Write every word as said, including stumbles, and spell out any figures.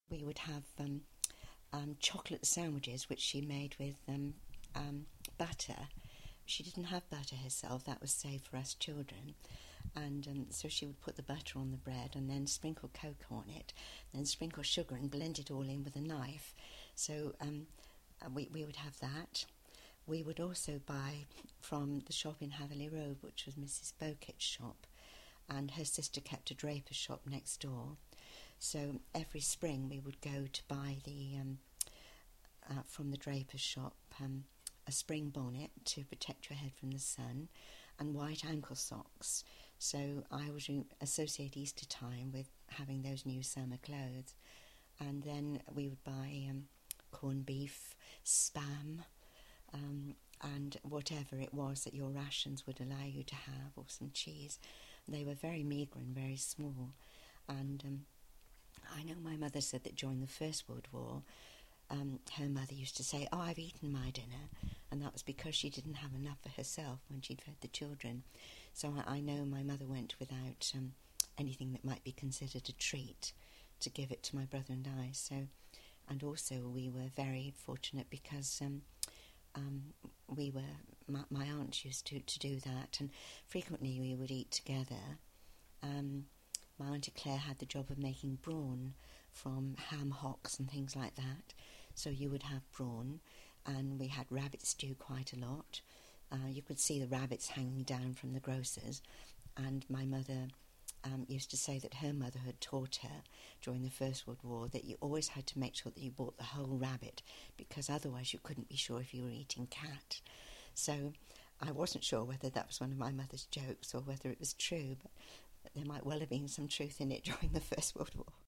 We would have um, um, chocolate sandwiches, which she made with um, um, butter. She didn't have butter herself, that was saved for us children. And um, so she would put the butter on the bread and then sprinkle cocoa on it, then sprinkle sugar and blend it all in with a knife. So um, we, we would have that. We would also buy from the shop in Hatherley Road, which was Missus Bokett's shop, and her sister kept a draper's shop next door. So every spring we would go to buy the um, uh, from the draper's shop um, a spring bonnet to protect your head from the sun, and white ankle socks. So I would associate Easter time with having those new summer clothes. And then we would buy um, corned beef, spam, um, and whatever it was that your rations would allow you to have, or some cheese. They were very meagre and very small. And um, I know my mother said that during the First World War, um, her mother used to say, "Oh, I've eaten my dinner," and that was because she didn't have enough for herself when she'd fed the children. So I, I know my mother went without um, anything that might be considered a treat to give it to my brother and I. So, and also we were very fortunate because um, um, we were my, my aunt used to, to do that, and frequently we would eat together. Um, my Auntie Claire had the job of making brawn from ham hocks and things like that. So you would have brawn, and we had rabbit stew quite a lot. Uh, you could see the rabbits hanging down from the grocers, and my mother um, used to say that her mother had taught her during the First World War that you always had to make sure that you bought the whole rabbit, because otherwise you couldn't be sure if you were eating cat. So I wasn't sure whether that was one of my mother's jokes or whether it was true, but there might well have been some truth in it during the First World War.